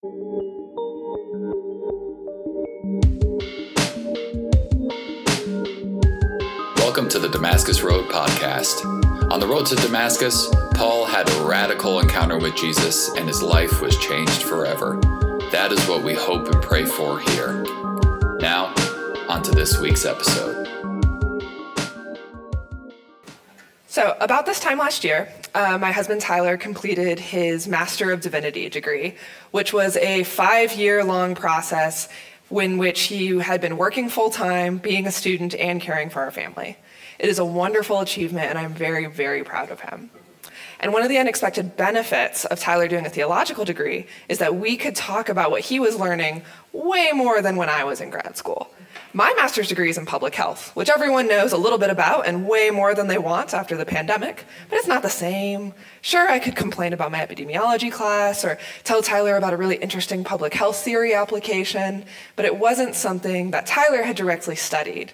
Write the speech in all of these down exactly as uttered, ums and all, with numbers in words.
Welcome to the Damascus Road podcast. On the road to Damascus, Paul had a radical encounter with Jesus and his life was changed forever. That is what we hope and pray for here. Now, on to this week's episode. So about this time last year, uh, my husband Tyler completed his Master of Divinity degree, which was a five-year-long process in which he had been working full-time, being a student, and caring for our family. It is a wonderful achievement, and I'm very, very proud of him. And one of the unexpected benefits of Tyler doing a theological degree is that we could talk about what he was learning way more than when I was in grad school. My master's degree is in public health, which everyone knows a little bit about and way more than they want after the pandemic, but it's not the same. Sure, I could complain about my epidemiology class or tell Tyler about a really interesting public health theory application, but it wasn't something that Tyler had directly studied.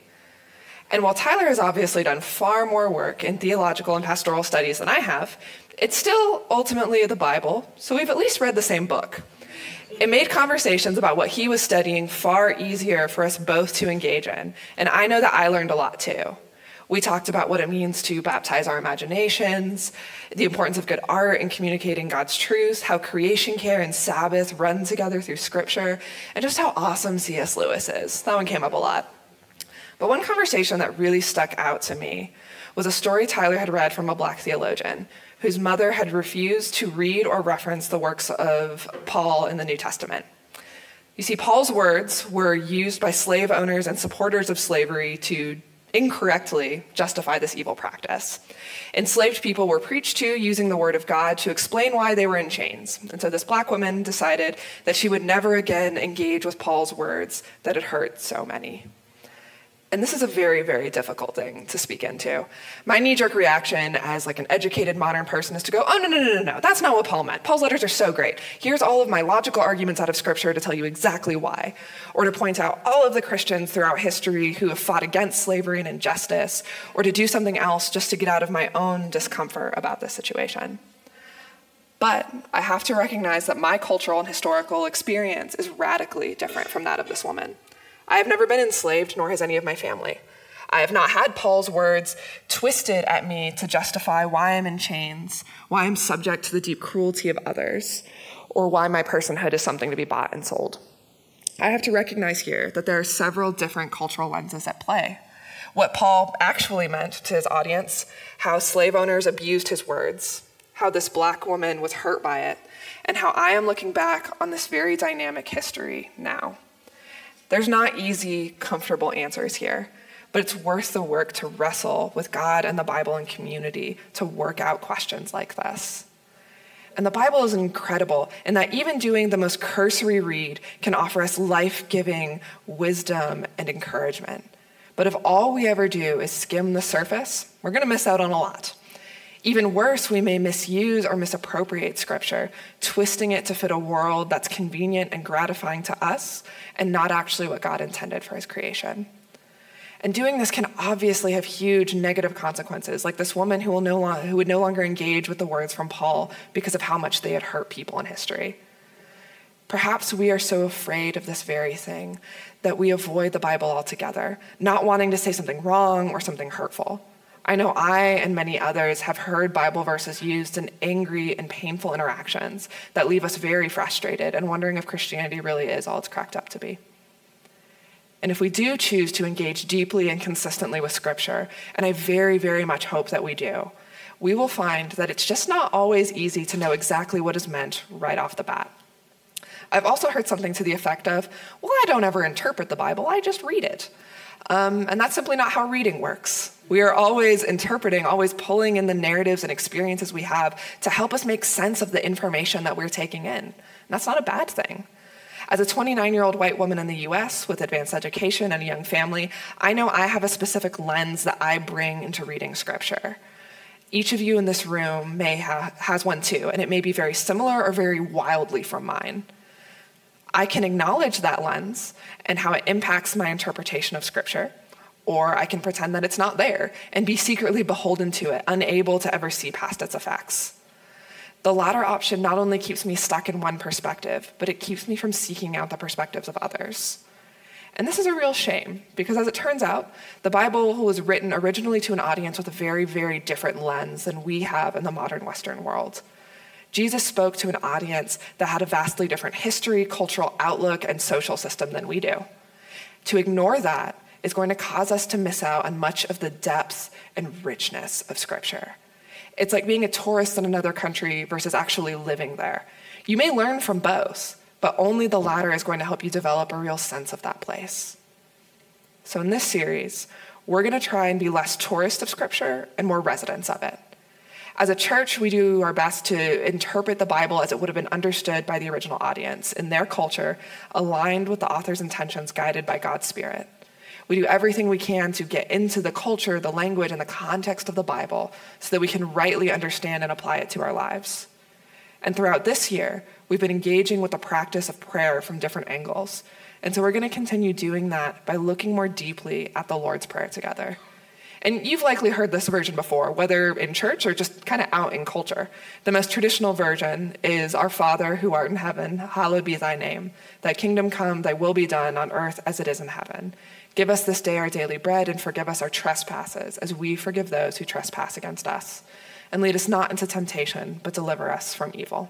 And while Tyler has obviously done far more work in theological and pastoral studies than I have, it's still ultimately the Bible, so we've at least read the same book. It made conversations about what he was studying far easier for us both to engage in, and I know that I learned a lot too. We talked about what it means to baptize our imaginations, the importance of good art in communicating God's truth, how creation care and Sabbath run together through Scripture, and just how awesome C S Lewis is. That one came up a lot. But one conversation that really stuck out to me was a story Tyler had read from a Black theologian whose mother had refused to read or reference the works of Paul in the New Testament. You see, Paul's words were used by slave owners and supporters of slavery to incorrectly justify this evil practice. Enslaved people were preached to using the word of God to explain why they were in chains. And so this Black woman decided that she would never again engage with Paul's words that had hurt so many. And this is a very, very difficult thing to speak into. My knee-jerk reaction as like an educated modern person is to go, oh, no, no, no, no, no, that's not what Paul meant. Paul's letters are so great. Here's all of my logical arguments out of Scripture to tell you exactly why. Or to point out all of the Christians throughout history who have fought against slavery and injustice, or to do something else just to get out of my own discomfort about this situation. But I have to recognize that my cultural and historical experience is radically different from that of this woman. I have never been enslaved, nor has any of my family. I have not had Paul's words twisted at me to justify why I'm in chains, why I'm subject to the deep cruelty of others, or why my personhood is something to be bought and sold. I have to recognize here that there are several different cultural lenses at play. What Paul actually meant to his audience, how slave owners abused his words, how this Black woman was hurt by it, and how I am looking back on this very dynamic history now. There's not easy, comfortable answers here, but it's worth the work to wrestle with God and the Bible and community to work out questions like this. And the Bible is incredible in that even doing the most cursory read can offer us life-giving wisdom and encouragement. But if all we ever do is skim the surface, we're going to miss out on a lot. Even worse, we may misuse or misappropriate Scripture, twisting it to fit a world that's convenient and gratifying to us and not actually what God intended for his creation. And doing this can obviously have huge negative consequences, like this woman who will no lo- who would no longer engage with the words from Paul because of how much they had hurt people in history. Perhaps we are so afraid of this very thing that we avoid the Bible altogether, not wanting to say something wrong or something hurtful. I know I and many others have heard Bible verses used in angry and painful interactions that leave us very frustrated and wondering if Christianity really is all it's cracked up to be. And if we do choose to engage deeply and consistently with Scripture, and I very, very much hope that we do, we will find that it's just not always easy to know exactly what is meant right off the bat. I've also heard something to the effect of, well, I don't ever interpret the Bible, I just read it. Um, and that's simply not how reading works. We are always interpreting, always pulling in the narratives and experiences we have to help us make sense of the information that we're taking in. And that's not a bad thing. As a twenty-nine-year-old white woman in the U S with advanced education and a young family, I know I have a specific lens that I bring into reading Scripture. Each of you in this room may ha- has one too, and it may be very similar or very wildly from mine. I can acknowledge that lens and how it impacts my interpretation of Scripture, or I can pretend that it's not there and be secretly beholden to it, unable to ever see past its effects. The latter option not only keeps me stuck in one perspective, but it keeps me from seeking out the perspectives of others. And this is a real shame, because as it turns out, the Bible was written originally to an audience with a very, very different lens than we have in the modern Western world. Jesus spoke to an audience that had a vastly different history, cultural outlook, and social system than we do. To ignore that is going to cause us to miss out on much of the depth and richness of Scripture. It's like being a tourist in another country versus actually living there. You may learn from both, but only the latter is going to help you develop a real sense of that place. So in this series, we're going to try and be less tourist of Scripture and more residents of it. As a church, we do our best to interpret the Bible as it would have been understood by the original audience in their culture, aligned with the author's intentions, guided by God's Spirit. We do everything we can to get into the culture, the language, and the context of the Bible so that we can rightly understand and apply it to our lives. And throughout this year, we've been engaging with the practice of prayer from different angles. And so we're going to continue doing that by looking more deeply at the Lord's Prayer together. And you've likely heard this version before, whether in church or just kind of out in culture. The most traditional version is, Our Father who art in heaven, hallowed be thy name. Thy kingdom come, thy will be done on earth as it is in heaven. Give us this day our daily bread, and forgive us our trespasses, as we forgive those who trespass against us. And lead us not into temptation, but deliver us from evil.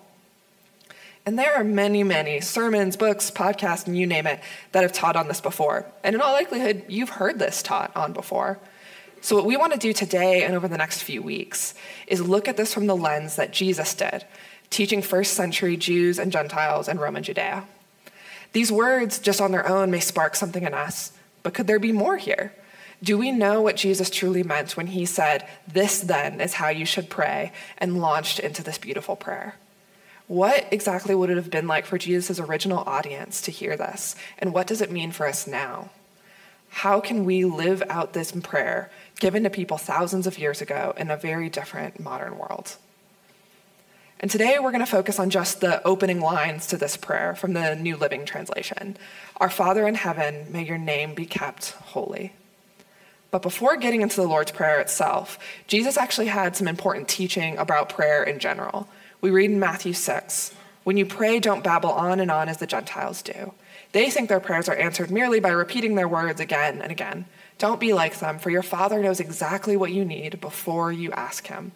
And there are many, many sermons, books, podcasts, and you name it, that have taught on this before. And in all likelihood, you've heard this taught on before. So what we want to do today and over the next few weeks is look at this from the lens that Jesus did, teaching first century Jews and Gentiles in Roman Judea. These words, just on their own, may spark something in us, but could there be more here? Do we know what Jesus truly meant when he said, "This then is how you should pray," and launched into this beautiful prayer? What exactly would it have been like for Jesus' original audience to hear this? And what does it mean for us now? How can we live out this prayer given to people thousands of years ago in a very different modern world? And today we're going to focus on just the opening lines to this prayer from the New Living Translation. Our Father in heaven, may your name be kept holy. But before getting into the Lord's Prayer itself, Jesus actually had some important teaching about prayer in general. We read in Matthew six, "When you pray, don't babble on and on as the Gentiles do. They think their prayers are answered merely by repeating their words again and again. Don't be like them, for your Father knows exactly what you need before you ask him."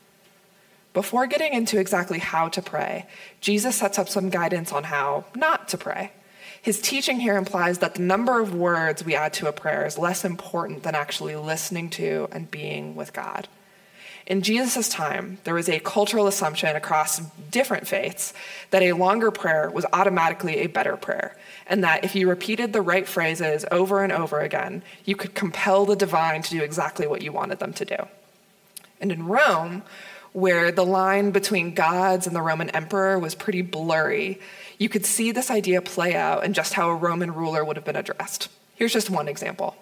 Before getting into exactly how to pray, Jesus sets up some guidance on how not to pray. His teaching here implies that the number of words we add to a prayer is less important than actually listening to and being with God. In Jesus' time, there was a cultural assumption across different faiths that a longer prayer was automatically a better prayer, and that if you repeated the right phrases over and over again, you could compel the divine to do exactly what you wanted them to do. And in Rome, where the line between gods and the Roman emperor was pretty blurry, you could see this idea play out in just how a Roman ruler would have been addressed. Here's just one example.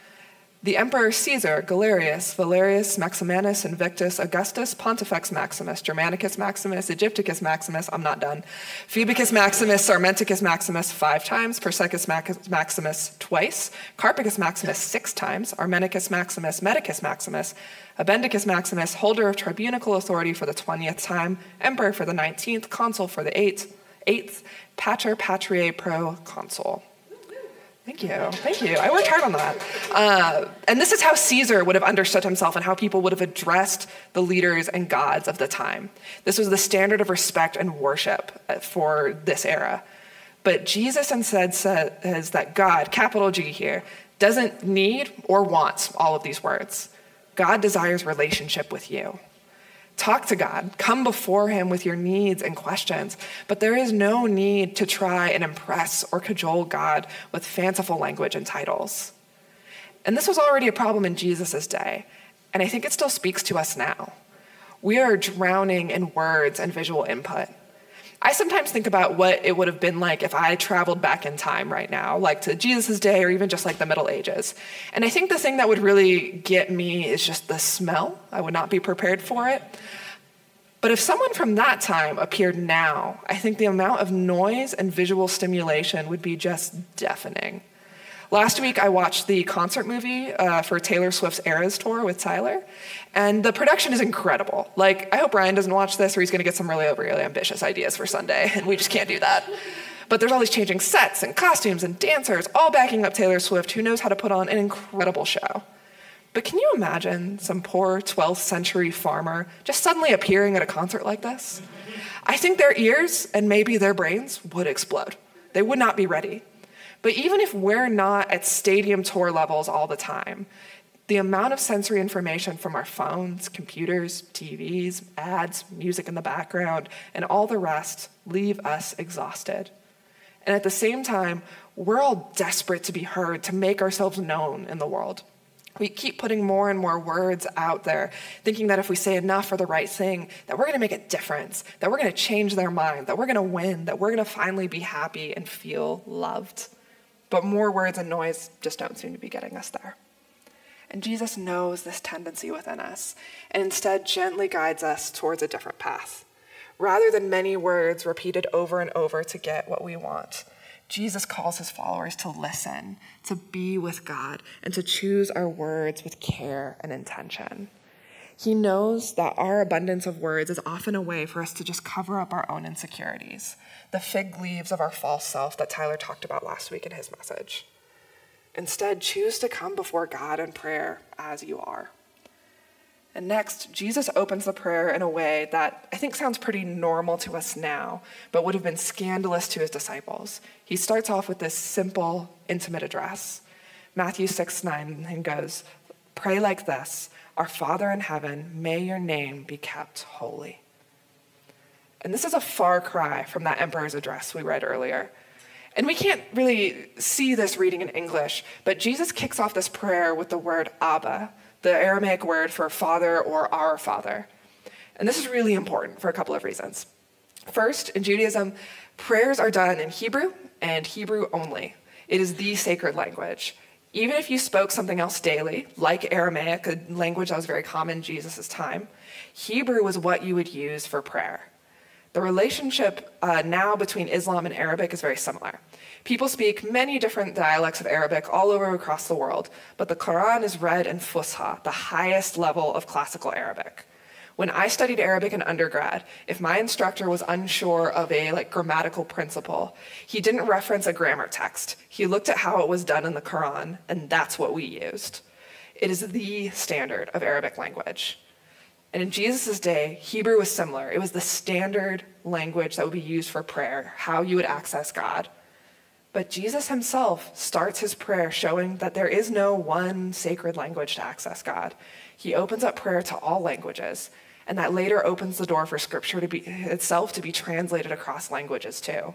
The Emperor Caesar, Galerius, Valerius, Maximinus, Invictus, Augustus, Pontifex Maximus, Germanicus Maximus, Aegypticus Maximus, I'm not done, Phoebicus Maximus, Sarmenticus Maximus five times, Persicus Maximus twice, Carpicus Maximus six times, Armenicus Maximus, Medicus Maximus, Abendicus Maximus, holder of tribunical authority for the twentieth time, emperor for the nineteenth, consul for the eighth, eighth, pater patriae pro consul. Thank you, thank you. I worked hard on that. Uh, and this is how Caesar would have understood himself and how people would have addressed the leaders and gods of the time. This was the standard of respect and worship for this era. But Jesus instead says that God, capital G here, doesn't need or wants all of these words. God desires relationship with you. Talk to God. Come before him with your needs and questions. But there is no need to try and impress or cajole God with fanciful language and titles. And this was already a problem in Jesus' day, and I think it still speaks to us now. We are drowning in words and visual input. I sometimes think about what it would have been like if I traveled back in time right now, like to Jesus' day or even just like the Middle Ages. And I think the thing that would really get me is just the smell. I would not be prepared for it. But if someone from that time appeared now, I think the amount of noise and visual stimulation would be just deafening. Last week, I watched the concert movie uh, for Taylor Swift's Eras Tour with Tyler, and the production is incredible. Like, I hope Ryan doesn't watch this, or he's going to get some really, really ambitious ideas for Sunday, and we just can't do that. But there's all these changing sets and costumes and dancers, all backing up Taylor Swift, who knows how to put on an incredible show. But can you imagine some poor twelfth century farmer just suddenly appearing at a concert like this? I think their ears and maybe their brains would explode. They would not be ready. But even if we're not at stadium tour levels all the time, the amount of sensory information from our phones, computers, T Vs, ads, music in the background, and all the rest leave us exhausted. And at the same time, we're all desperate to be heard, to make ourselves known in the world. We keep putting more and more words out there, thinking that if we say enough or the right thing, that we're going to make a difference, that we're going to change their mind, that we're going to win, that we're going to finally be happy and feel loved. But more words and noise just don't seem to be getting us there. And Jesus knows this tendency within us, and instead gently guides us towards a different path. Rather than many words repeated over and over to get what we want, Jesus calls his followers to listen, to be with God, and to choose our words with care and intention. He knows that our abundance of words is often a way for us to just cover up our own insecurities, the fig leaves of our false self that Tyler talked about last week in his message. Instead, choose to come before God in prayer as you are. And next, Jesus opens the prayer in a way that I think sounds pretty normal to us now, but would have been scandalous to his disciples. He starts off with this simple, intimate address. Matthew six nine, and goes, "Pray like this, our Father in heaven, may your name be kept holy." And this is a far cry from that emperor's address we read earlier. And we can't really see this reading in English, but Jesus kicks off this prayer with the word Abba, the Aramaic word for father or our father. And this is really important for a couple of reasons. First, in Judaism, prayers are done in Hebrew and Hebrew only. It is the sacred language. Even if you spoke something else daily, like Aramaic, a language that was very common in Jesus' time, Hebrew was what you would use for prayer. The relationship uh, now between Islam and Arabic is very similar. People speak many different dialects of Arabic all over across the world, but the Quran is read in Fusha, the highest level of classical Arabic. When I studied Arabic in undergrad, if my instructor was unsure of a like grammatical principle, he didn't reference a grammar text. He looked at how it was done in the Quran, and that's what we used. It is the standard of Arabic language. And in Jesus' day, Hebrew was similar. It was the standard language that would be used for prayer, how you would access God. But Jesus himself starts his prayer showing that there is no one sacred language to access God. He opens up prayer to all languages, and that later opens the door for Scripture to be itself to be translated across languages too.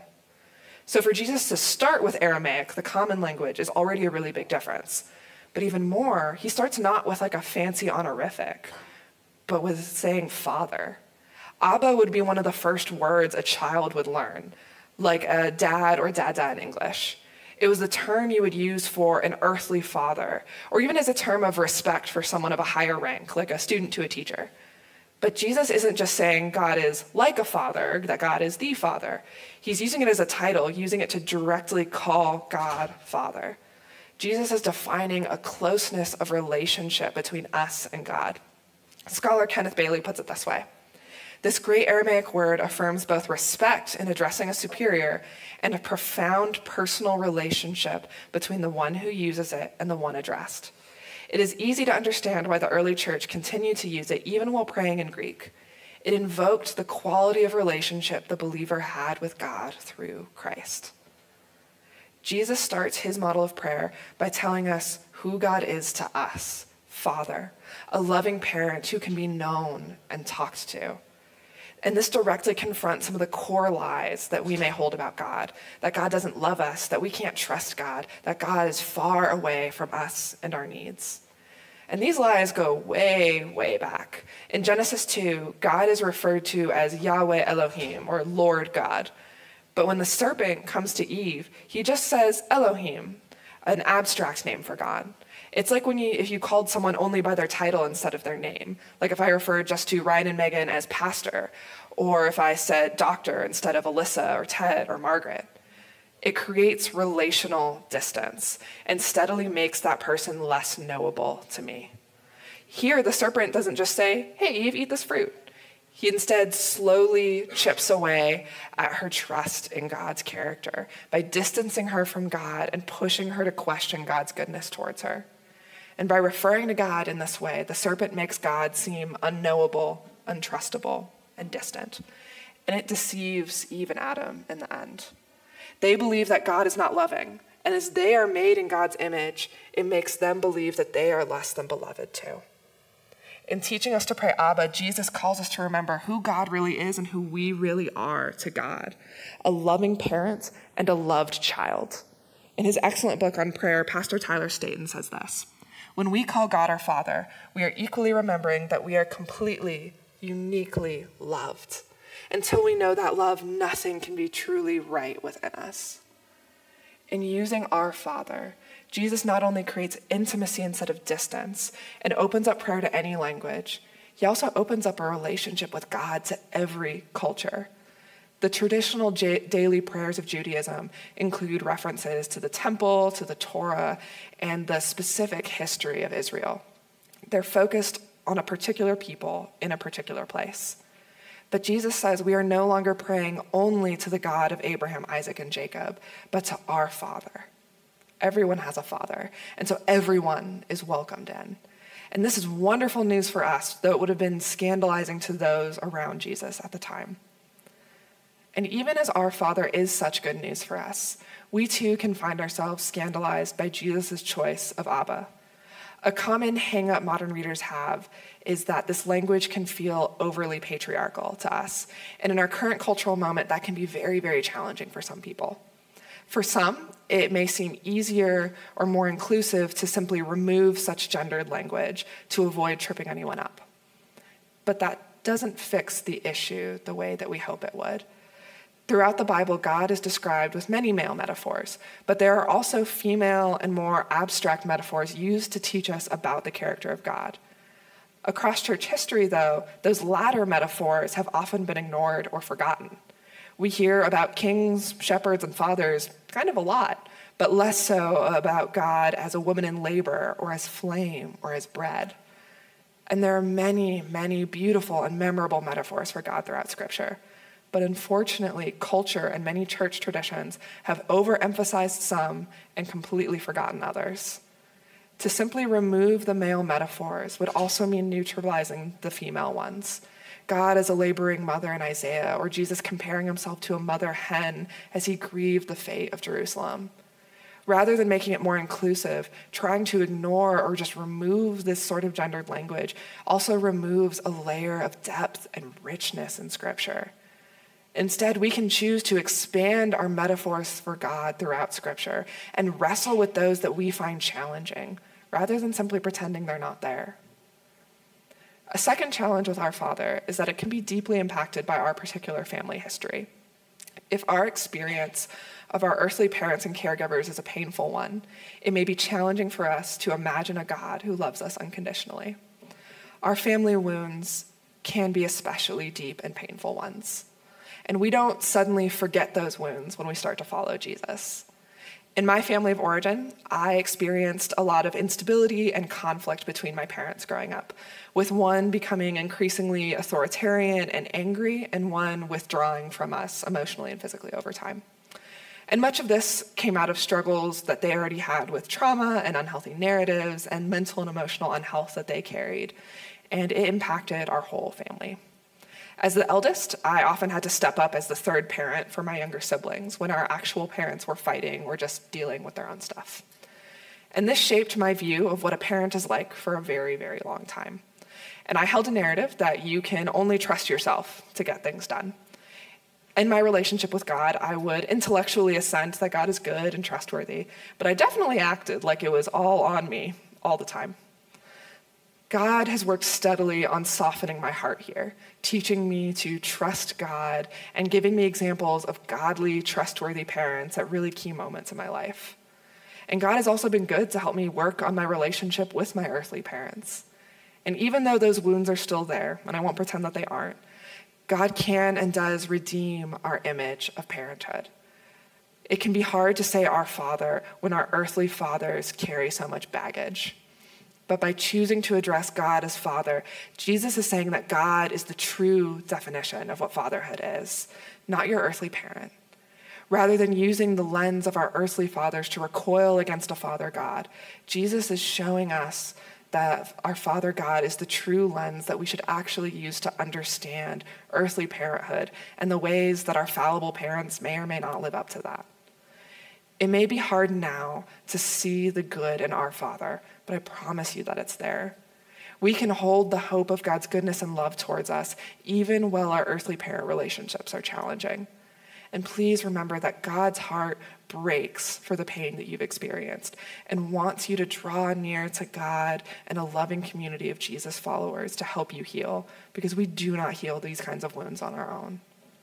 So for Jesus to start with Aramaic, the common language, is already a really big difference. But even more, he starts not with like a fancy honorific, but with saying Father. Abba would be one of the first words a child would learn, like a dad or dada in English. It was the term you would use for an earthly father, or even as a term of respect for someone of a higher rank, like a student to a teacher. But Jesus isn't just saying God is like a father, that God is the Father. He's using it as a title, using it to directly call God Father. Jesus is defining a closeness of relationship between us and God. Scholar Kenneth Bailey puts it this way: this great Aramaic word affirms both respect in addressing a superior and a profound personal relationship between the one who uses it and the one addressed. It is easy to understand why the early church continued to use it even while praying in Greek. It invoked the quality of relationship the believer had with God through Christ. Jesus starts his model of prayer by telling us who God is to us, Father, a loving parent who can be known and talked to. And this directly confronts some of the core lies that we may hold about God, that God doesn't love us, that we can't trust God, that God is far away from us and our needs. And these lies go way, way back. In Genesis two, God is referred to as Yahweh Elohim, or Lord God. But when the serpent comes to Eve, he just says Elohim, an abstract name for God. It's like when you, if you called someone only by their title instead of their name. Like if I referred just to Ryan and Megan as pastor, or if I said doctor instead of Alyssa or Ted or Margaret. It creates relational distance and steadily makes that person less knowable to me. Here, the serpent doesn't just say, hey, Eve, eat this fruit. He instead slowly chips away at her trust in God's character by distancing her from God and pushing her to question God's goodness towards her. And by referring to God in this way, the serpent makes God seem unknowable, untrustable, and distant. And it deceives Eve and Adam in the end. They believe that God is not loving, and as they are made in God's image, it makes them believe that they are less than beloved too. In teaching us to pray Abba, Jesus calls us to remember who God really is and who we really are to God, a loving parent and a loved child. In his excellent book on prayer, Pastor Tyler Staton says this: when we call God our Father, we are equally remembering that we are completely, uniquely loved. Until we know that love, nothing can be truly right within us. In using our Father, Jesus not only creates intimacy instead of distance and opens up prayer to any language, he also opens up a relationship with God to every culture. The traditional j- daily prayers of Judaism include references to the temple, to the Torah, and the specific history of Israel. They're focused on a particular people in a particular place. But Jesus says we are no longer praying only to the God of Abraham, Isaac, and Jacob, but to our Father. Everyone has a father, and so everyone is welcomed in. And this is wonderful news for us, though it would have been scandalizing to those around Jesus at the time. And even as our Father is such good news for us, we too can find ourselves scandalized by Jesus' choice of Abba. A common hang-up modern readers have is that this language can feel overly patriarchal to us. And in our current cultural moment, that can be very, very challenging for some people. For some, it may seem easier or more inclusive to simply remove such gendered language to avoid tripping anyone up. But that doesn't fix the issue the way that we hope it would. Throughout the Bible, God is described with many male metaphors, but there are also female and more abstract metaphors used to teach us about the character of God. Across church history, though, those latter metaphors have often been ignored or forgotten. We hear about kings, shepherds, and fathers kind of a lot, but less so about God as a woman in labor or as flame or as bread. And there are many, many beautiful and memorable metaphors for God throughout Scripture. But unfortunately, culture and many church traditions have overemphasized some and completely forgotten others. To simply remove the male metaphors would also mean neutralizing the female ones. God as a laboring mother in Isaiah, or Jesus comparing himself to a mother hen as he grieved the fate of Jerusalem. Rather than making it more inclusive, trying to ignore or just remove this sort of gendered language also removes a layer of depth and richness in Scripture. Instead, we can choose to expand our metaphors for God throughout Scripture and wrestle with those that we find challenging, rather than simply pretending they're not there. A second challenge with our Father is that it can be deeply impacted by our particular family history. If our experience of our earthly parents and caregivers is a painful one, it may be challenging for us to imagine a God who loves us unconditionally. Our family wounds can be especially deep and painful ones. And we don't suddenly forget those wounds when we start to follow Jesus. In my family of origin, I experienced a lot of instability and conflict between my parents growing up, with one becoming increasingly authoritarian and angry, and one withdrawing from us emotionally and physically over time. And much of this came out of struggles that they already had with trauma and unhealthy narratives and mental and emotional unhealth that they carried, and it impacted our whole family. As the eldest, I often had to step up as the third parent for my younger siblings when our actual parents were fighting or just dealing with their own stuff. And this shaped my view of what a parent is like for a very, very long time. And I held a narrative that you can only trust yourself to get things done. In my relationship with God, I would intellectually assent that God is good and trustworthy, but I definitely acted like it was all on me all the time. God has worked steadily on softening my heart here, teaching me to trust God and giving me examples of godly, trustworthy parents at really key moments in my life. And God has also been good to help me work on my relationship with my earthly parents. And even though those wounds are still there, and I won't pretend that they aren't, God can and does redeem our image of parenthood. It can be hard to say our Father when our earthly fathers carry so much baggage. But by choosing to address God as Father, Jesus is saying that God is the true definition of what fatherhood is, not your earthly parent. Rather than using the lens of our earthly fathers to recoil against a Father God, Jesus is showing us that our Father God is the true lens that we should actually use to understand earthly parenthood and the ways that our fallible parents may or may not live up to that. It may be hard now to see the good in our Father, but I promise you that it's there. We can hold the hope of God's goodness and love towards us, even while our earthly parent relationships are challenging. And please remember that God's heart breaks for the pain that you've experienced and wants you to draw near to God and a loving community of Jesus followers to help you heal, because we do not heal these kinds of wounds on our own.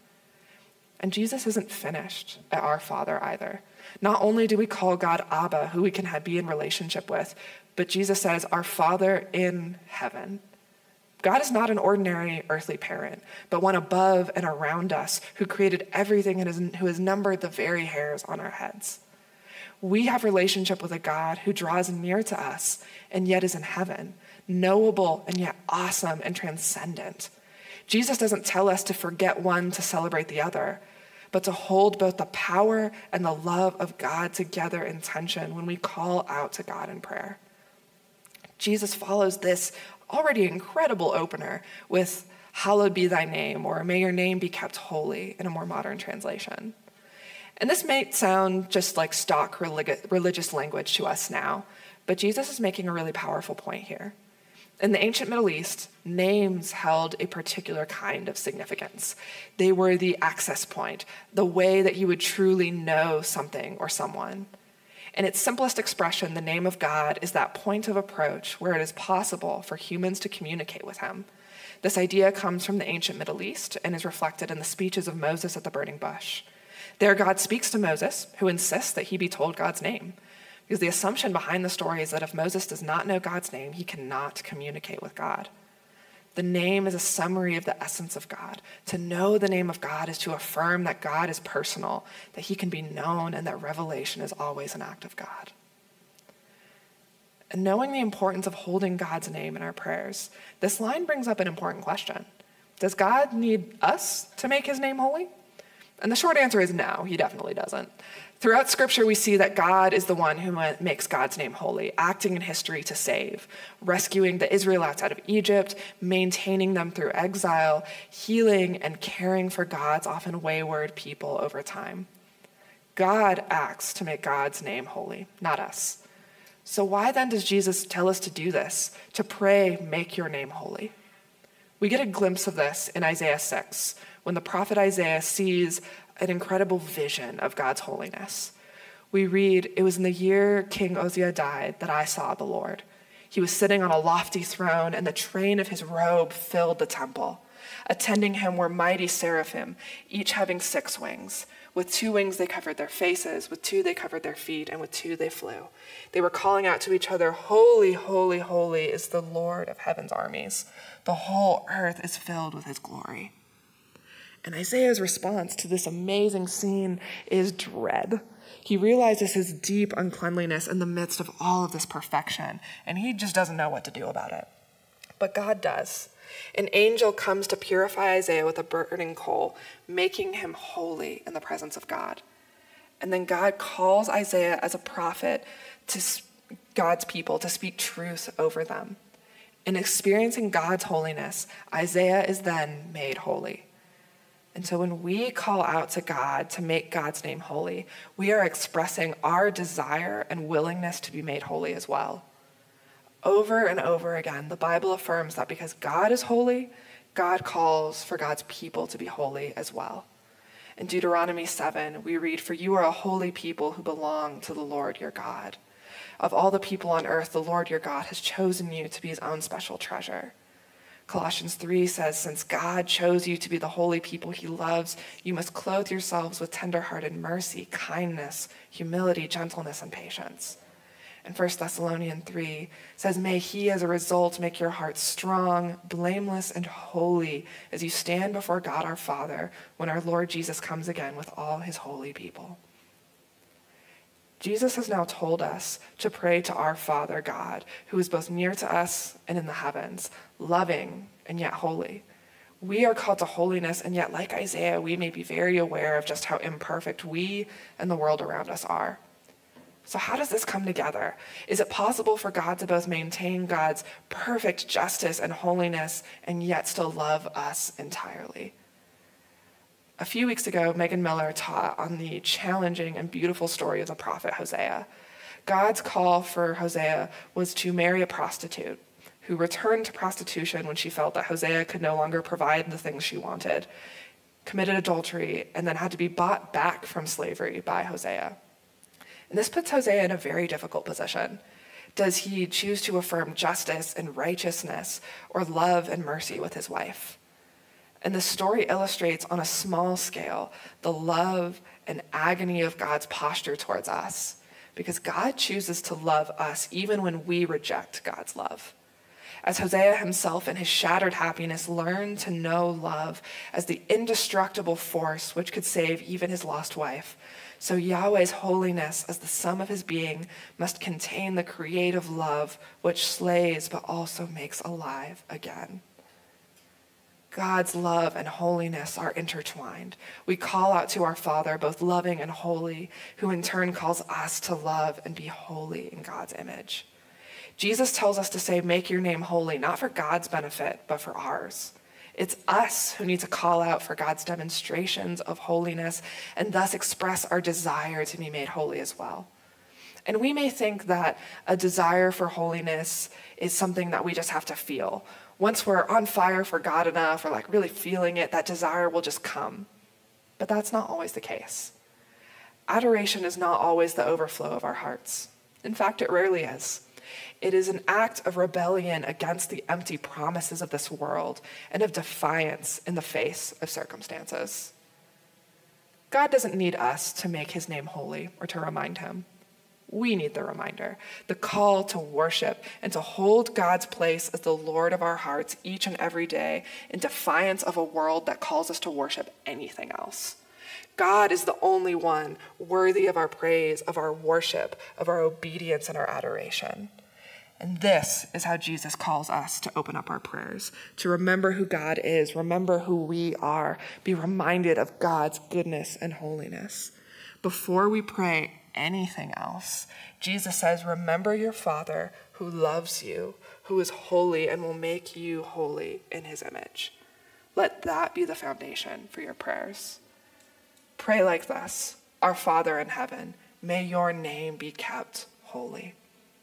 And Jesus isn't finished at our Father either. Not only do we call God Abba, who we can have, be in relationship with, but Jesus says, our Father in heaven. God is not an ordinary earthly parent, but one above and around us who created everything and is, who has numbered the very hairs on our heads. We have relationship with a God who draws near to us and yet is in heaven, knowable and yet awesome and transcendent. Jesus doesn't tell us to forget one to celebrate the other, but to hold both the power and the love of God together in tension when we call out to God in prayer. Jesus follows this already incredible opener with "Hallowed be thy name," or "May your name be kept holy" in a more modern translation. And this may sound just like stock relig- religious language to us now, but Jesus is making a really powerful point here. In the ancient Middle East, names held a particular kind of significance. They were the access point, the way that you would truly know something or someone. In its simplest expression, the name of God is that point of approach where it is possible for humans to communicate with him. This idea comes from the ancient Middle East and is reflected in the speeches of Moses at the burning bush. There, God speaks to Moses, who insists that he be told God's name, because the assumption behind the story is that if Moses does not know God's name, he cannot communicate with God. The name is a summary of the essence of God. To know the name of God is to affirm that God is personal, that he can be known, and that revelation is always an act of God. And knowing the importance of holding God's name in our prayers, this line brings up an important question. Does God need us to make his name holy? And the short answer is no, he definitely doesn't. Throughout Scripture, we see that God is the one who makes God's name holy, acting in history to save, rescuing the Israelites out of Egypt, maintaining them through exile, healing and caring for God's often wayward people over time. God acts to make God's name holy, not us. So why then does Jesus tell us to do this, to pray, "Make your name holy"? We get a glimpse of this in Isaiah six, when the prophet Isaiah sees an incredible vision of God's holiness. We read, "It was in the year King Uzziah died that I saw the Lord. He was sitting on a lofty throne, and the train of his robe filled the temple. Attending him were mighty seraphim, each having six wings. With two wings they covered their faces, with two they covered their feet, and with two they flew. They were calling out to each other, 'Holy, holy, holy is the Lord of heaven's armies. The whole earth is filled with his glory.'" And Isaiah's response to this amazing scene is dread. He realizes his deep uncleanliness in the midst of all of this perfection, and he just doesn't know what to do about it. But God does. An angel comes to purify Isaiah with a burning coal, making him holy in the presence of God. And then God calls Isaiah as a prophet to God's people to speak truth over them. In experiencing God's holiness, Isaiah is then made holy. And so when we call out to God to make God's name holy, we are expressing our desire and willingness to be made holy as well. Over and over again, the Bible affirms that because God is holy, God calls for God's people to be holy as well. In Deuteronomy seven, we read, "For you are a holy people who belong to the Lord your God. Of all the people on earth, the Lord your God has chosen you to be his own special treasure." Colossians three says, "Since God chose you to be the holy people he loves, you must clothe yourselves with tender-hearted mercy, kindness, humility, gentleness, and patience." And First Thessalonians three says, "May he as a result make your hearts strong, blameless, and holy as you stand before God our Father when our Lord Jesus comes again with all his holy people." Jesus has now told us to pray to our Father God, who is both near to us and in the heavens, loving and yet holy. We are called to holiness, and yet, like Isaiah, we may be very aware of just how imperfect we and the world around us are. So how does this come together? Is it possible for God to both maintain God's perfect justice and holiness and yet still love us entirely? A few weeks ago, Megan Miller taught on the challenging and beautiful story of the prophet Hosea. God's call for Hosea was to marry a prostitute who returned to prostitution when she felt that Hosea could no longer provide the things she wanted, committed adultery, and then had to be bought back from slavery by Hosea. And this puts Hosea in a very difficult position. Does he choose to affirm justice and righteousness or love and mercy with his wife? And the story illustrates on a small scale the love and agony of God's posture towards us, because God chooses to love us even when we reject God's love. As Hosea himself in his shattered happiness learned to know love as the indestructible force which could save even his lost wife, so Yahweh's holiness as the sum of his being must contain the creative love which slays but also makes alive again. God's love and holiness are intertwined. We call out to our Father, both loving and holy, who in turn calls us to love and be holy in God's image. Jesus tells us to say, make your name holy, not for God's benefit, but for ours. It's us who need to call out for God's demonstrations of holiness and thus express our desire to be made holy as well. And we may think that a desire for holiness is something that we just have to feel. Once we're on fire for God enough, or like really feeling it, that desire will just come. But that's not always the case. Adoration is not always the overflow of our hearts. In fact, it rarely is. It is an act of rebellion against the empty promises of this world and of defiance in the face of circumstances. God doesn't need us to make his name holy or to remind him. We need the reminder, the call to worship and to hold God's place as the Lord of our hearts each and every day in defiance of a world that calls us to worship anything else. God is the only one worthy of our praise, of our worship, of our obedience and our adoration. And this is how Jesus calls us to open up our prayers, to remember who God is, remember who we are, be reminded of God's goodness and holiness. Before we pray anything else, Jesus says, remember your Father who loves you, who is holy and will make you holy in his image. Let that be the foundation for your prayers. Pray like this: Our Father in heaven, may your name be kept holy.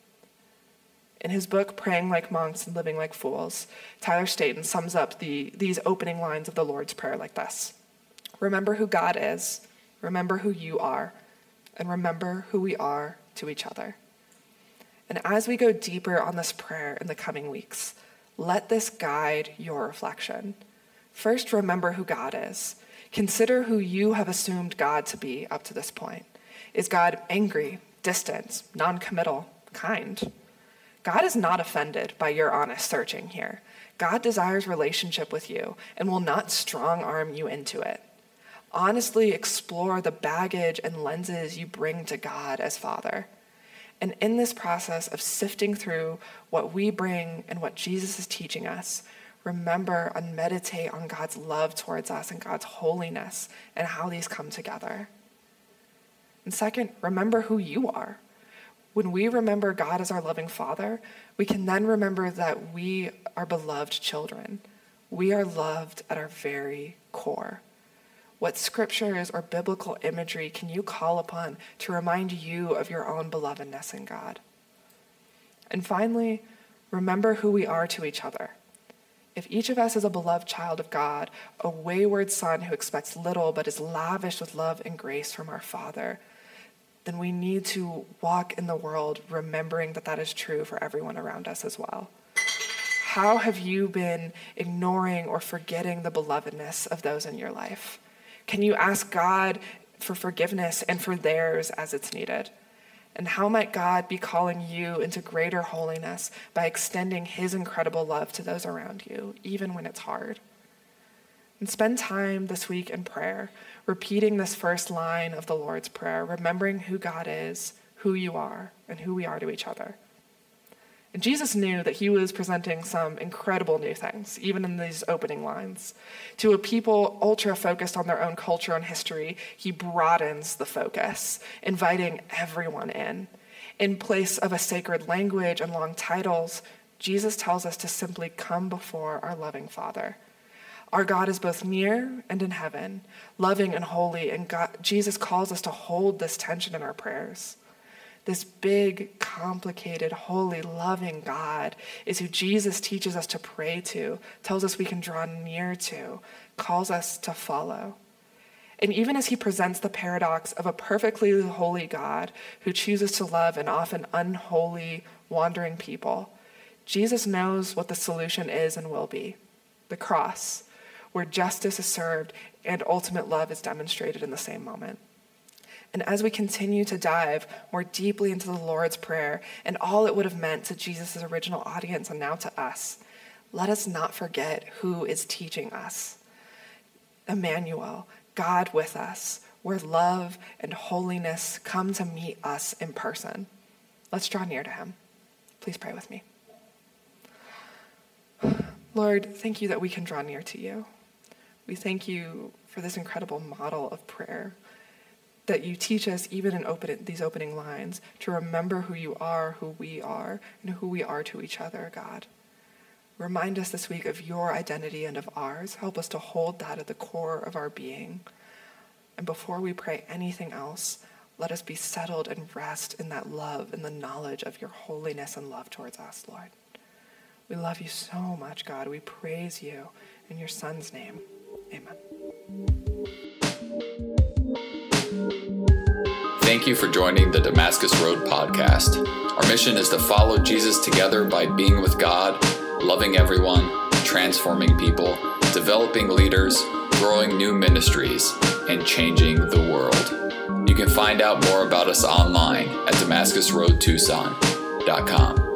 In his book, Praying Like Monks and Living Like Fools, Tyler Staton sums up the, these opening lines of the Lord's Prayer like this: remember who God is, remember who you are, and remember who we are to each other. And as we go deeper on this prayer in the coming weeks, let this guide your reflection. First, remember who God is. Consider who you have assumed God to be up to this point. Is God angry, distant, non-committal, kind? God is not offended by your honest searching here. God desires relationship with you and will not strong-arm you into it. Honestly explore the baggage and lenses you bring to God as Father. And in this process of sifting through what we bring and what Jesus is teaching us, remember and meditate on God's love towards us and God's holiness and how these come together. And second, remember who you are. When we remember God as our loving Father, we can then remember that we are beloved children. We are loved at our very core. What scriptures or biblical imagery can you call upon to remind you of your own belovedness in God? And finally, remember who we are to each other. If each of us is a beloved child of God, a wayward son who expects little but is lavished with love and grace from our Father, then we need to walk in the world remembering that that is true for everyone around us as well. How have you been ignoring or forgetting the belovedness of those in your life? Can you ask God for forgiveness and for theirs as it's needed? And how might God be calling you into greater holiness by extending his incredible love to those around you, even when it's hard? And spend time this week in prayer, repeating this first line of the Lord's Prayer, remembering who God is, who you are and who we are to each other. And Jesus knew that he was presenting some incredible new things, even in these opening lines. To a people ultra-focused on their own culture and history, he broadens the focus, inviting everyone in. In place of a sacred language and long titles, Jesus tells us to simply come before our loving Father. Our God is both near and in heaven, loving and holy, and God, Jesus calls us to hold this tension in our prayers. This big, complicated, holy, loving God is who Jesus teaches us to pray to, tells us we can draw near to, calls us to follow. And even as he presents the paradox of a perfectly holy God who chooses to love an often unholy, wandering people, Jesus knows what the solution is and will be: the cross, where justice is served and ultimate love is demonstrated in the same moment. And as we continue to dive more deeply into the Lord's Prayer and all it would have meant to Jesus' original audience and now to us, let us not forget who is teaching us. Emmanuel, God with us, where love and holiness come to meet us in person. Let's draw near to him. Please pray with me. Lord, thank you that we can draw near to you. We thank you for this incredible model of prayer, that you teach us, even in open, these opening lines, to remember who you are, who we are, and who we are to each other, God. Remind us this week of your identity and of ours. Help us to hold that at the core of our being. And before we pray anything else, let us be settled and rest in that love and the knowledge of your holiness and love towards us, Lord. We love you so much, God. We praise you in your Son's name. Amen. Thank you for joining the Damascus Road podcast. Our mission is to follow Jesus together by being with God, loving everyone, transforming people, developing leaders, growing new ministries, and changing the world. You can find out more about us online at damascus road tucson dot com.